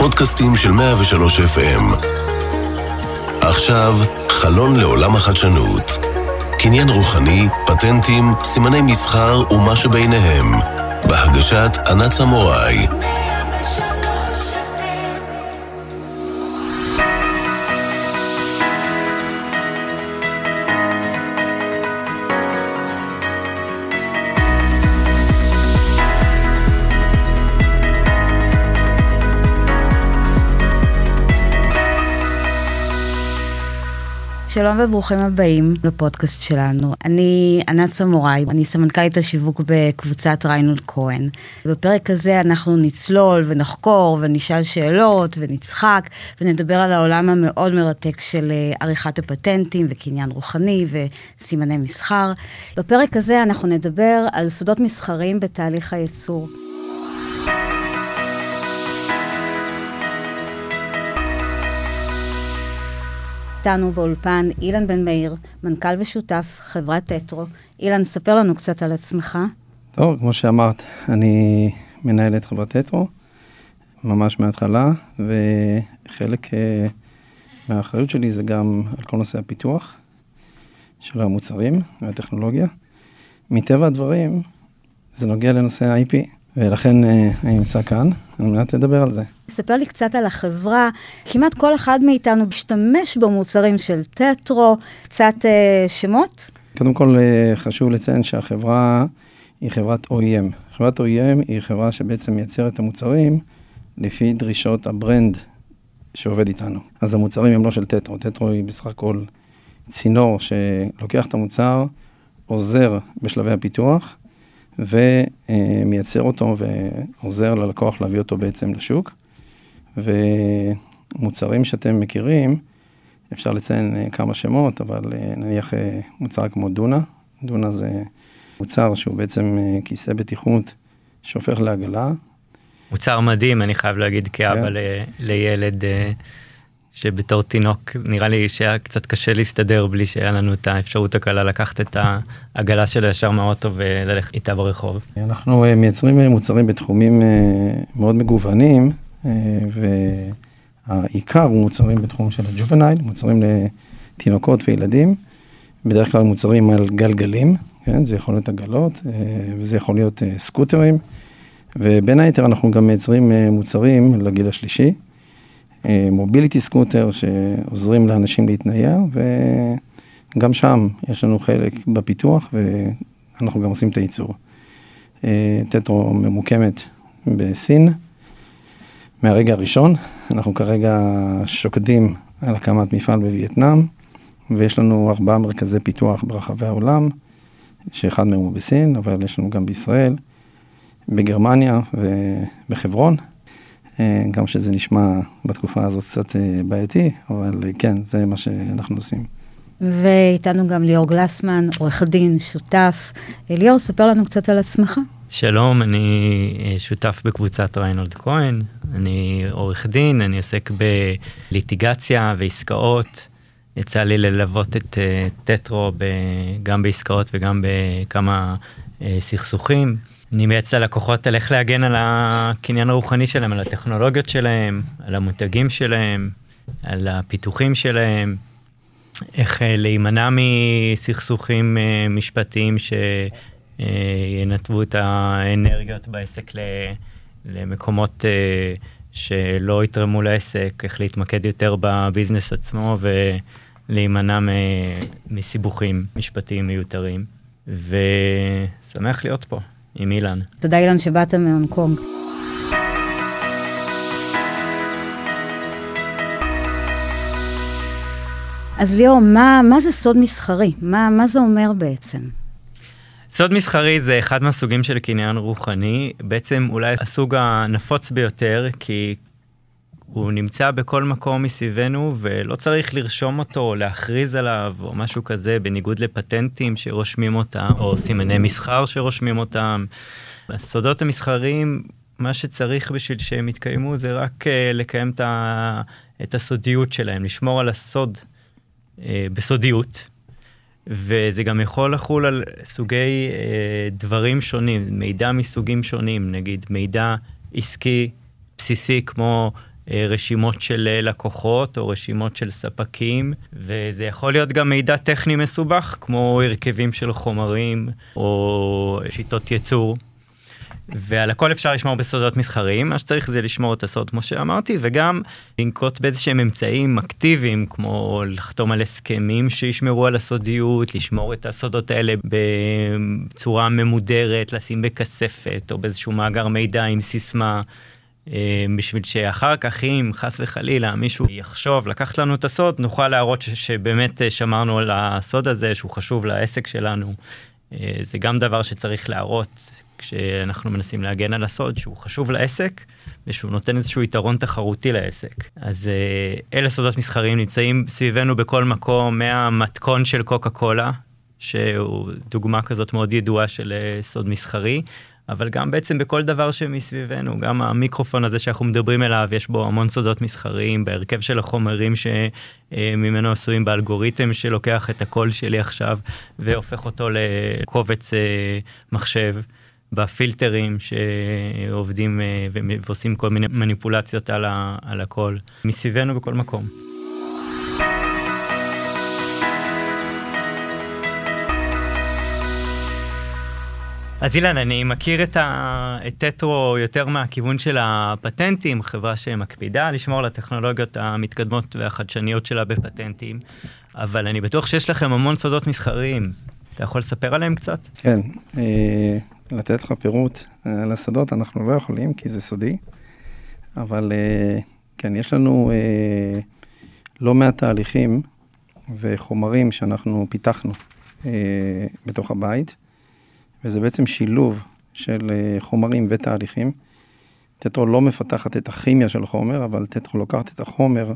הפודקאסטים של 103 FM. עכשיו, חלון לעולם החדשנות. קניין רוחני, פטנטים, סימני מסחר ומה שביניהם. בהגשת ענת סמוראי. שלום וברוכים הבאים לפודקאסט שלנו. אני ענת סמוראי, אני סמנכ"לית השיווק בקבוצת ריינולד כהן. בפרק הזה אנחנו נצלול ונחקור ונשאל שאלות ונצחק ונדבר על העולם המאוד מרתק של עריכת הפטנטים וקניין רוחני וסימני מסחר. בפרק הזה אנחנו נדבר על סודות מסחריים בתהליך הייצור. איתנו באולפן אילן בן מאיר, מנכ"ל ושותף חברת טטרו. אילן, ספר לנו קצת על עצמך. טוב, כמו שאמרת, אני מנהל את חברת טטרו, ממש מההתחלה, וחלק מהאחריות שלי זה גם על כל נושא הפיתוח של המוצרים והטכנולוגיה. מטבע הדברים, זה נוגע לנושא ה-IP, ולכן אני נמצא כאן, על מנת לדבר על זה. ספר לי קצת על החברה, כמעט כל אחד מאיתנו משתמש במוצרים של טטרו, קצת שמות? קודם כל חשוב לציין שהחברה היא חברת OEM. חברת OEM היא חברה שבעצם מייצרת את המוצרים לפי דרישות הברנד שעובד איתנו. אז המוצרים הם לא של טטרו, טטרו היא בסך הכל צינור שלוקח את המוצר, עוזר בשלבי הפיתוח, ומייצר אותו ועוזר ללקוח להביא אותו בעצם לשוק. ומוצרים שאתם מכירים, אפשר לציין כמה שמות, אבל נניח מוצר כמו דונה. דונה זה מוצר שהוא בעצם כיסא בטיחות שהופך לעגלה. מוצר מדהים, אני חייב להגיד, כאבא לילד שבתור תינוק, נראה לי שהיה קצת קשה להסתדר בלי שהיה לנו את האפשרות הקלה לקחת את העגלה שלו ישר מהאוטו וללכת איתה ברחוב. אנחנו מייצרים מוצרים בתחומים מאוד מגוונים, והעיקר הוא מוצרים בתחום של הג'ובנייל, מוצרים לתינוקות וילדים, בדרך כלל מוצרים על גלגלים, כן? זה יכול להיות עגלות, וזה יכול להיות סקוטרים, ובין היתר אנחנו גם מייצרים מוצרים לגיל השלישי, מוביליטי סקוטר שעוזרים לאנשים להתנייע, וגם שם יש לנו חלק בפיתוח, ואנחנו גם עושים את הייצור. טטרו ממוקמת בסין, מהרגע הראשון, אנחנו כרגע שוקדים על הקמת מפעל בווייטנאם, ויש לנו 4 מרכזי פיתוח ברחבי העולם, שאחד מהם הוא בסין, אבל יש לנו גם בישראל, בגרמניה ובחברון, גם שזה נשמע בתקופה הזאת קצת בעייתי, אבל כן, זה מה שאנחנו עושים. ואיתנו גם ליאור גלסמן, עורך דין, שותף. ליאור, ספר לנו קצת על עצמך. שלום, אני שותף בקבוצת ריינולד כהן, אני עורך דין, אני עוסק בליטיגציה ועסקאות, יצא לי ללוות את טטרו גם בעסקאות וגם בכמה סכסוכים. אני מייעץ ללקוחות על איך להגן על הקניין הרוחני שלהם, על הטכנולוגיות שלהם, על המותגים שלהם, על הפיתוחים שלהם, איך להימנע מסכסוכים משפטיים ינתבו את האנרגיות בעסק למקומות שלא יתרמו לעסק, איך להתמקד יותר בביזנס עצמו ולהימנע מסיבוכים משפטיים מיותרים. ושמח להיות פה עם אילן. תודה אילן שבאת מהונג קונג. אז ליאור, מה זה סוד מסחרי? מה זה אומר בעצם? סוד מסחרי זה אחד מהסוגים של קניין רוחני, בעצם אולי הסוג הנפוץ ביותר, כי הוא נמצא בכל מקום מסביבנו, ולא צריך לרשום אותו או להכריז עליו, או משהו כזה, בניגוד לפטנטים שרושמים אותם, או סימני מסחר שרושמים אותם. הסודות המסחריים, מה שצריך בשביל שהם יתקיימו, זה רק לקיים את הסודיות שלהם, לשמור על הסוד בסודיות, וזה גם יכול לחול על סוגי דברים שונים, מידע מסוגים שונים, נגיד מידע עסקי בסיסי כמו רשימות של לקוחות או רשימות של ספקים, וזה יכול להיות גם מידע טכני מסובך, כמו הרכבים של חומרים או שיטות ייצור. ועל הכל אפשר לשמור בסודות מסחריים, מה שצריך זה לשמור את הסוד כמו שאמרתי, וגם לנקוט באיזשהם אמצעים אקטיביים, כמו לחתום על הסכמים שישמרו על הסודיות, לשמור את הסודות האלה בצורה ממודרת, לשים בכספת או באיזשהו מאגר מידע עם סיסמה, בשביל שאחר כך אם חס וחלילה מישהו יחשוב לקחת לנו את הסוד, נוכל להראות שבאמת שמרנו על הסוד הזה שהוא חשוב לעסק שלנו. זה גם דבר שצריך להראות כשאנחנו מנסים להגן על הסוד, שהוא חשוב לעסק, ושהוא נותן איזשהו יתרון תחרותי לעסק. אז אלה סודות מסחריים נמצאים סביבנו בכל מקום, מהמתכון של קוקה קולה, שהוא דוגמה כזאת מאוד ידועה של סוד מסחרי, אבל גם בעצם בכל דבר שמסביבנו, גם המיקרופון הזה שאנחנו מדברים אליו, יש בו המון סודות מסחריים, בהרכב של החומרים שממנו עשויים באלגוריתם שלוקח את הקול שלי עכשיו, והופך אותו לקובץ מחשב, בפילטרים שעובדים ועושים כל מיני מניפולציות על הקול, מסביבנו בכל מקום. אז אילן, אני מכיר את טטרו יותר מהכיוון של הפטנטים, חברה שמקפידה לשמור על הטכנולוגיות המתקדמות והחדשניות שלה בפטנטים, אבל אני בטוח שיש לכם המון סודות מסחריים. אתה יכול לספר עליהם קצת? כן, לתת לך פירוט על הסודות אנחנו לא יכולים, כי זה סודי, אבל כן, יש לנו לא מעט תהליכים וחומרים שאנחנו פיתחנו בתוך הבית, וזה בעצם שילוב של חומרים ותהליכים. טטרו לא מפתחת את הכימיה של החומר, אבל טטרו לוקחת את החומר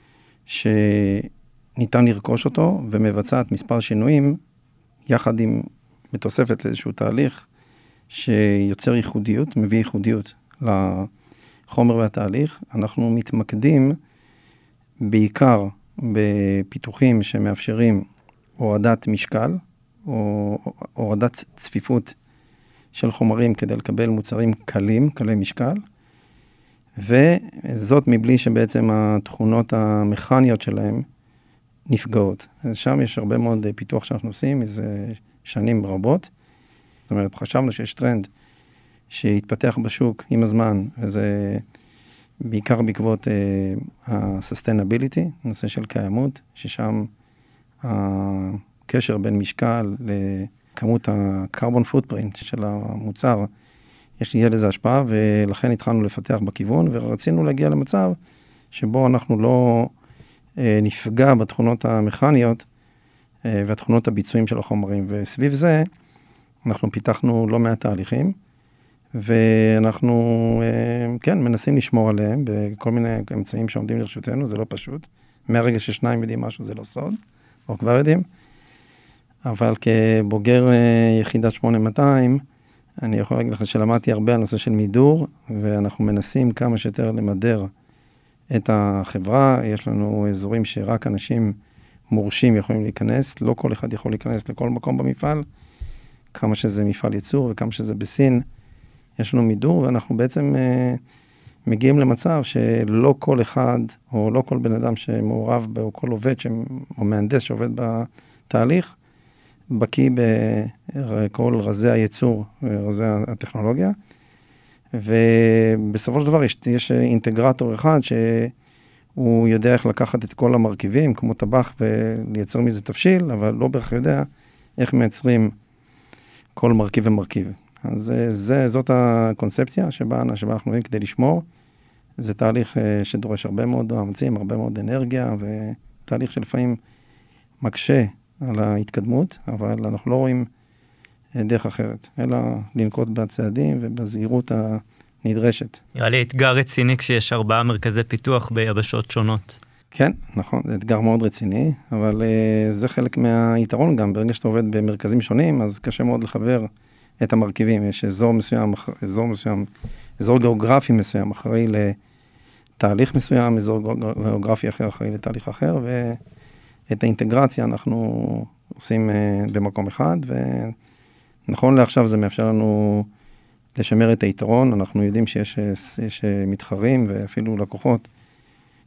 שניתן לרכוש אותו, ומבצעת מספר שינויים, יחד עם בתוספת לאיזשהו תהליך, שיוצר ייחודיות, מביא ייחודיות לחומר והתהליך. אנחנו מתמקדים בעיקר בפיתוחים שמאפשרים הורדת משקל, או הורדת צפיפות של חומרים כדי לקבל מוצרים קלים, קלי משקל, וזאת מבלי שבעצם התכונות המכניות שלהם נפגעות. אז שם יש הרבה מאוד פיתוח שאנחנו עושים, איזה שנים רבות. זאת אומרת, חשבנו שיש טרנד שהתפתח בשוק עם הזמן, וזה בעיקר בעקבות ה-sustainability, נושא של קיימות, ששם הקשר בין משקל לכמות ה-carbon footprint של המוצר, יהיה לזה השפעה, ולכן התחלנו לפתח בכיוון, ורצינו להגיע למצב שבו אנחנו לא נפגע בתכונות המכניות, והתכונות הביצועים של החומרים, וסביב זה אנחנו פיתחנו לא מעט תהליכים, ואנחנו כן, מנסים לשמור עליהם בכל מיני אמצעים שעומדים לרשותנו, זה לא פשוט. מהרגע ששניים יודעים משהו זה לא סוד, או כבר יודעים, אבל כבוגר יחידת 8200, אני יכול להגיד לך שלמדתי הרבה על נושא של מידור, ואנחנו מנסים כמה שיותר למדר את החברה. יש לנו אזורים שרק אנשים מורשים יכולים להיכנס, לא כל אחד יכול להיכנס לכל מקום במפעל, כמה שזה מפעל ייצור וכמה שזה בסין, יש לנו מידור, ואנחנו בעצם מגיעים למצב שלא כל אחד, או לא כל בן אדם שמעורב, או כל עובד, או מהנדס שעובד בתהליך, בקיא בכל רזי הייצור, רזי הטכנולוגיה, ובסופו של דבר יש אינטגרטור אחד שהוא יודע איך לקחת את כל המרכיבים, כמו טבח, ולייצר מזה תבשיל, אבל לא בערך יודע איך מייצרים כל מרכיב ומרכיב. אז זאת הקונספציה שבה אנחנו רואים כדי לשמור. זה תהליך שדורש הרבה מאוד מאמצים, הרבה מאוד אנרגיה, ותהליך שלפעמים מקשה על ההתקדמות, אבל אנחנו לא רואים דרך אחרת, אלא לנקוט בצעדים ובזהירות הנדרשת. נראה לי אתגר רציני כשיש 4 מרכזי פיתוח ביבשות שונות. כן, נכון, זה אתגר מאוד רציני, אבל זה חלק מהיתרון גם. ברגע שאתה עובד במרכזים שונים, אז קשה מאוד לחבר את המרכיבים. יש אזור גיאוגרפי מסוים אחראי לתהליך מסוים, אזור גיאוגרפי אחר אחראי לתהליך אחר, ואת האינטגרציה אנחנו עושים במקום אחד, ונכון לעכשיו זה מאפשר לנו לשמר את היתרון. אנחנו יודעים שיש מתחרים ואפילו לקוחות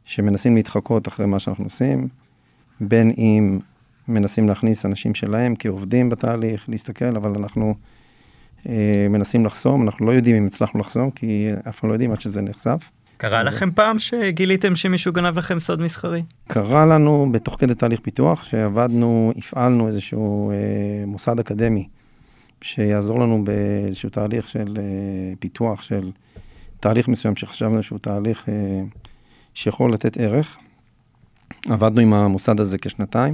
שמנסים להתחקות אחרי מה שאנחנו עושים, בין אם מנסים להכניס אנשים שלהם כעובדים בתהליך, להסתכל, אבל אנחנו מנסים לחסום, אנחנו לא יודעים אם הצלחנו לחסום, כי אף פעם לא יודעים עד שזה נחשף. קרה לכם פעם שגיליתם שמישהו גנב לכם סוד מסחרי? קרה לנו בתוך כדי תהליך פיתוח, שעבדנו, הפעלנו איזשהו מוסד אקדמי, שיעזור לנו באיזשהו תהליך של פיתוח, של תהליך מסוים שחשבנו שהוא תהליך שיכול לתת ערך. עבדנו עם המוסד הזה כשנתיים,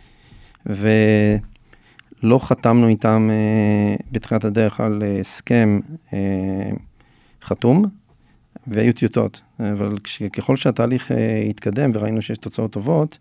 ולא חתמנו איתם בתחילת הדרך על הסכם חתום, והיו טיוטות, אבל ככל שהתהליך התקדם וראינו שיש תוצאות טובות,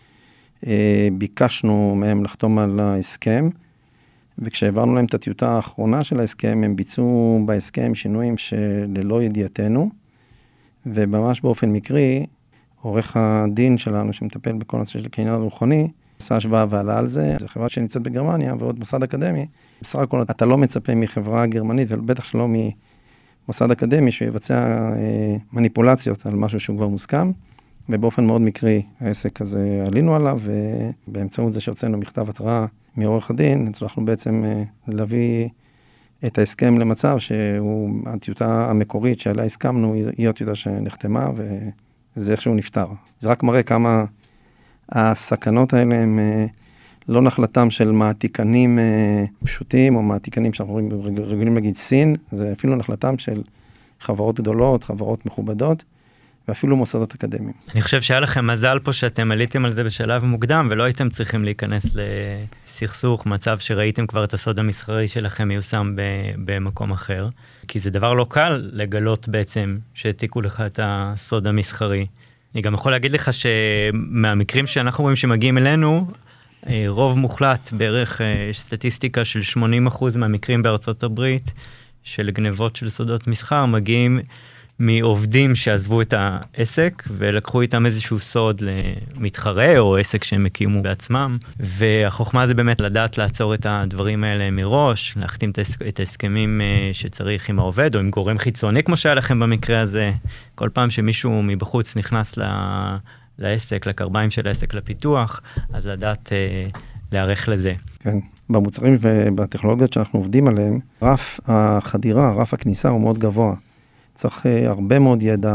ביקשנו מהם לחתום על ההסכם, וכשהעברנו להם את הטיוטה האחרונה של ההסכם, הם ביצעו בהסכם שינויים שללא ידיעתנו, וממש באופן מקרי, עורך הדין שלנו שמטפל בכל נושא של קניין רוחני, עשה השוואה ועלה על זה, זו חברה שנמצאת בגרמניה ועוד מוסד אקדמי, בסך הכל אתה לא מצפה מחברה גרמנית, ובטח שלא ממוסד אקדמי שיבצע מניפולציות על משהו שהוא כבר מוסכם, ובאופן מאוד מקרי העסק הזה עלינו עליו, ובאמצעות זה שהוצאנו מכתב התראה מעורך הדין, הצלחנו בעצם להביא את ההסכם למצב שהוא הטיוטה המקורית שעליה הסכמנו, היא הטיוטה שנחתמה, וזה איכשהו נפטר. זה רק מראה כמה הסכנות האלה הם לא נחלתם של מעתיקנים פשוטים, או מעתיקנים שאנחנו רגילים להגיד סין, זה אפילו נחלתם של חברות גדולות, חברות מכובדות, ואפילו מוסדות אקדמיים. אני חושב שהיה לכם מזל פה שאתם עליתם על זה בשלב מוקדם, ולא הייתם צריכים להיכנס לסכסוך, מצב שראיתם כבר את הסוד המסחרי שלכם מיושם במקום אחר, כי זה דבר לא קל לגלות בעצם שהעתיקו לך את הסוד המסחרי. אני גם יכול להגיד לך שמהמקרים שאנחנו רואים שמגיעים אלינו, רוב מוחלט, בערך סטטיסטיקה של 80% מהמקרים בארצות הברית, של גנבות של סודות מסחר, מגיעים מעובדים שעזבו את העסק, ולקחו איתם איזשהו סוד למתחרה, או עסק שהם הקימו בעצמם, והחוכמה זה באמת לדעת לעצור את הדברים האלה מראש, להחתים את ההסכמים שצריך עם העובד, או עם גורם חיצוני, כמו שהיה לכם במקרה הזה, כל פעם שמישהו מבחוץ נכנס לעסק, לקרביים של העסק לפיתוח, אז לדעת להיערך לזה. כן, במוצרים ובטכנולוגיות שאנחנו עובדים עליהם, רף החדירה, רף הכניסה הוא מאוד גבוה. צריך הרבה מאוד ידע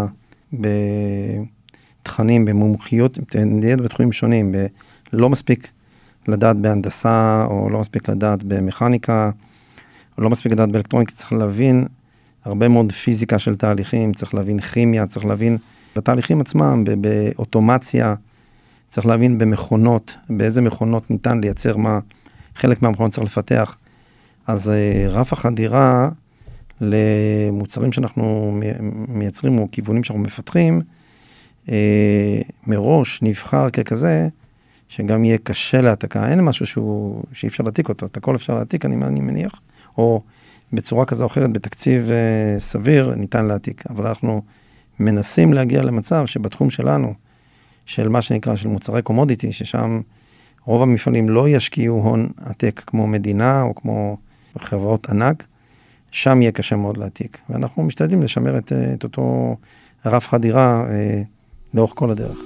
בתכנים, במומחיות, ידע בתחומים שונים, לא מספיק לדעת בהנדסה, או לא מספיק לדעת במכניקה, או לא מספיק לדעת באלקטרוניקה, צריך להבין הרבה מאוד פיזיקה של תהליכים, צריך להבין כימיה, צריך להבין בתהליכים עצמם, באוטומציה, צריך להבין במכונות, באיזה מכונות ניתן לייצר מה, חלק מהמכונות צריך לפתח. אז רף החדירה למוצרים שאנחנו מייצרים, או כיוונים שאנחנו מפתחים, מראש נבחר ככזה, שגם יהיה קשה להעתקה. אין משהו שאי אפשר להעתיק אותו, את הכל אפשר להעתיק, אני מניח, או בצורה כזו או אחרת, בתקציב סביר, ניתן להעתיק. אבל אנחנו מנסים להגיע למצב שבתחום שלנו, של מה שנקרא, של מוצרי קומודיטי, ששם רוב המפעלים לא ישקיעו הון עתק, כמו מדינה, או כמו חברות ענק, שם יהיה קשה מאוד להעתיק. ואנחנו משתדלים לשמר את אותו רף חדירה לאורך כל הדרך.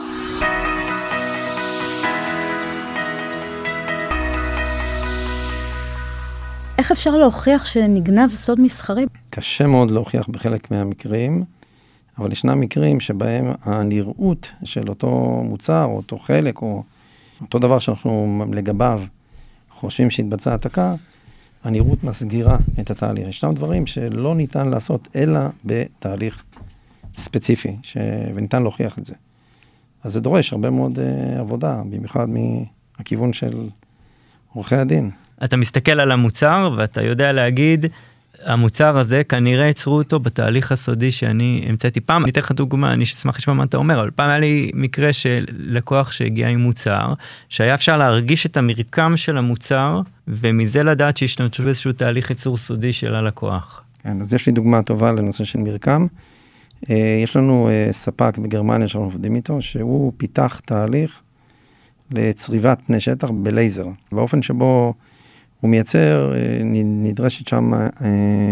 איך אפשר להוכיח שנגנב סוד מסחרי? קשה מאוד להוכיח בחלק מהמקרים, אבל ישנם מקרים שבהם הנראות של אותו מוצר, או אותו חלק, או אותו דבר שאנחנו לגביו חושבים שהתבצעה העתקה, הנראות מסגירה את התהליך. ישנם דברים שלא ניתן לעשות אלא בתהליך ספציפי, וניתן להוכיח את זה. אז זה דורש הרבה מאוד עבודה, במיוחד מהכיוון של עורכי הדין. אתה מסתכל על המוצר ואתה יודע להגיד, המוצר הזה כנראה יצרו אותו בתהליך הסודי שאני המצאתי פעם. אני אתן לך דוגמה, אני אשמח לשמוע מה אתה אומר, אבל פעם היה לי מקרה של לקוח שהגיע עם מוצר, שהיה אפשר להרגיש את המרקם של המוצר, ומזה לדעת שישתמשו באיזשהו תהליך ייצור סודי של הלקוח. כן, אז יש לי דוגמה טובה לנושא של מרקם. יש לנו ספק בגרמניה שאנחנו עובדים איתו, שהוא פיתח תהליך לצריבת פני שטח בלייזר. באופן שבו הוא מייצר, נדרשת שם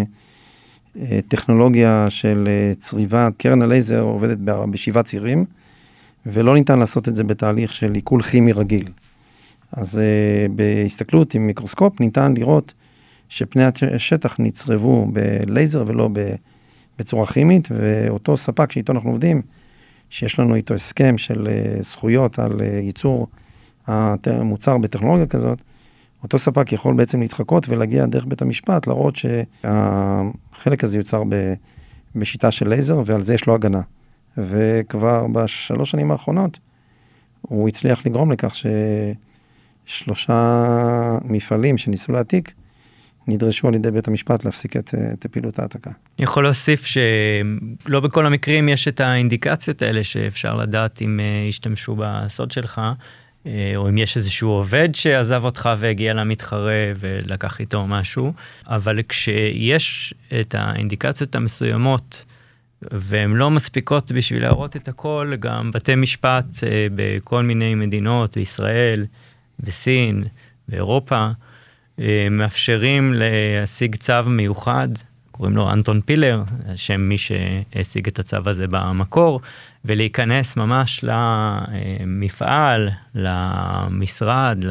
טכנולוגיה של צריבה, קרן הלייזר עובדת ב7 צירים, ולא ניתן לעשות את זה בתהליך של עיכול כימי רגיל. אז בהסתכלות עם מיקרוסקופ ניתן לראות שפני השטח נצרבו בלייזר ולא בצורה כימית, ואותו ספק שאיתו אנחנו עובדים, שיש לנו איתו הסכם של זכויות על ייצור המוצר בטכנולוגיה כזאת, אותו ספק יכול בעצם להתחקות ולהגיע דרך בית המשפט, להראות שהחלק הזה יוצר בשיטה של לייזר, ועל זה יש לו הגנה. וכבר ב3 שנים האחרונות, הוא הצליח לגרום לכך ש3 מפעלים שניסו להעתיק, נדרשו על ידי בית המשפט להפסיק את פעילות ההעתקה. אני יכול להוסיף שלא בכל המקרים יש את האינדיקציות האלה שאפשר לדעת אם השתמשו בסוד שלך, או אם יש איזשהו עובד שעזב אותך והגיע למתחרה ולקח איתו משהו, אבל כשיש את האינדיקציות המסוימות, והן לא מספיקות בשביל להראות את הכל, גם בתי משפט בכל מיני מדינות, בישראל, בסין, באירופה, מאפשרים להשיג צו מיוחד, קוראים לו אנטון פילר, שם מי שהשיג את הצו הזה במקור, ולהיכנס ממש למפעל, למשרד,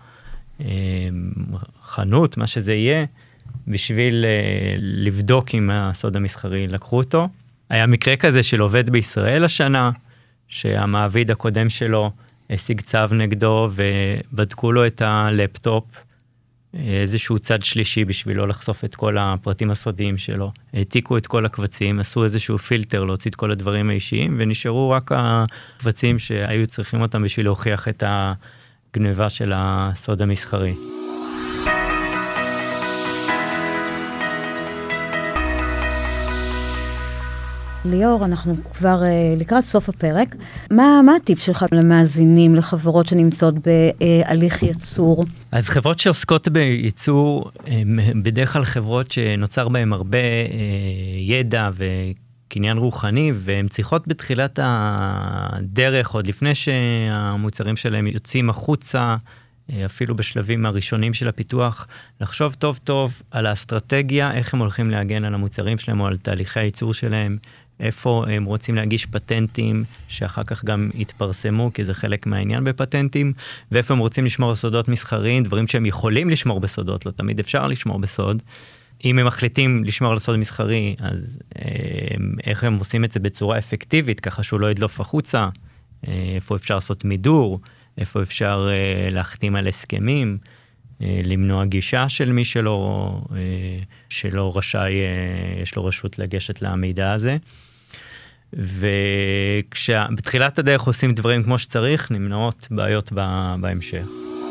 לחנות, מה שזה יהיה, בשביל לבדוק אם הסוד המסחרי לקחו אותו. היה מקרה כזה של עובד בישראל השנה, שהמעביד הקודם שלו השיג צו נגדו, ובדקו לו את הלפטופ, איזשהו צד שלישי בשביל לא לחשוף את כל הפרטים הסודיים שלו. העתיקו את כל הקבצים, עשו איזשהו פילטר להוציא את כל הדברים האישיים, ונשארו רק הקבצים שהיו צריכים אותם בשביל להוכיח את הגניבה של הסוד המסחרי. ליאור, אנחנו כבר לקראת סוף הפרק. מה הטיפ שלך למאזינים, לחברות שנמצאות בהליך ייצור? אז חברות שעוסקות בייצור, בדרך כלל חברות שנוצר בהן הרבה ידע וקניין רוחני, והן צריכות בתחילת הדרך, עוד לפני שהמוצרים שלהם יוצאים החוצה, אפילו בשלבים הראשונים של הפיתוח, לחשוב טוב טוב על האסטרטגיה, איך הם הולכים להגן על המוצרים שלהם או על תהליכי הייצור שלהם, איפה הם רוצים להגיש פטנטים, שאחר כך גם יתפרסמו, כי זה חלק מהעניין בפטנטים, ואיפה הם רוצים לשמור סודות מסחריים, דברים שהם יכולים לשמור בסודות, לא תמיד אפשר לשמור בסוד. אם הם מחליטים לשמור על סוד מסחרי, אז איך הם עושים את זה בצורה אפקטיבית, ככה שהוא לא ידלוף החוצה, איפה אפשר לעשות מידור, איפה אפשר להחתים על הסכמים, למנוע גישה של מי שלא רשאי, יש לו רשות לגשת למידע הזה. וכשבתחילת הדרך עושים דברים כמו שצריך, נמנעות בעיות בהמשך.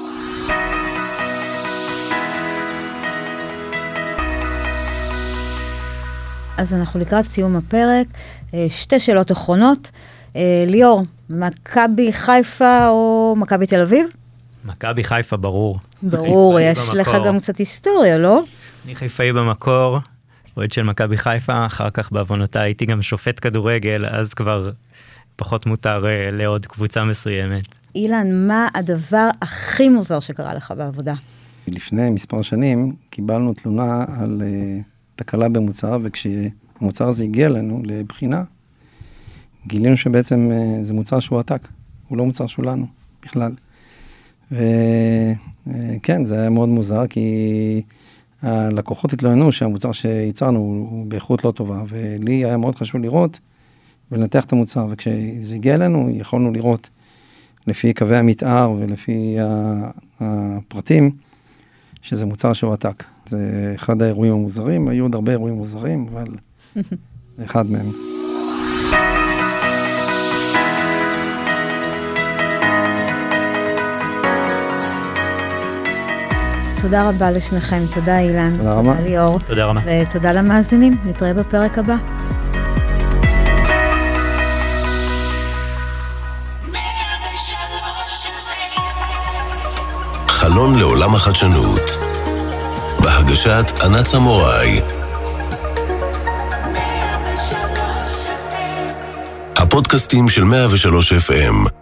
אז אנחנו לקראת סיום הפרק. 2 שאלות אחרונות. ליאור, מכבי חיפה או מכבי תל אביב? מכבי חיפה, ברור. ברור, יש לך גם קצת היסטוריה, לא? אני חיפאי במקור, אוהד של מכבי חיפה, אחר כך בעוונותיי הייתי גם שופט כדורגל, אז כבר פחות מותר לעוד קבוצה מסוימת. אילן, מה הדבר הכי מוזר שקרה לך בעבודה? לפני מספר שנים קיבלנו תלונה על תקלה במוצר, וכשהמוצר הזה הגיע לנו לבחינה, גילינו שבעצם זה מוצר שהוא עתק, הוא לא מוצר שלנו בכלל. וכן, זה היה מאוד מוזר, כי הלקוחות התלוננו שהמוצר שייצרנו הוא באיכות לא טובה, ולי היה מאוד חשוב לראות ולנתח את המוצר, וכשזה הגיע אלינו יכולנו לראות לפי קווי המתאר ולפי הפרטים, שזה מוצר שהוא עתק. זה אחד האירועים המוזרים, היו עוד הרבה אירועים מוזרים, אבל זה אחד מהם. תודה רבה לשניכם, תודה אילן, תודה רבה. תודה ליאור, תודה רבה. ותודה למאזינים, נתראה בפרק הבא. חלון לעולם החדשנות, בהגשת ענת סמוראי. הפודקאסטים של 103 FM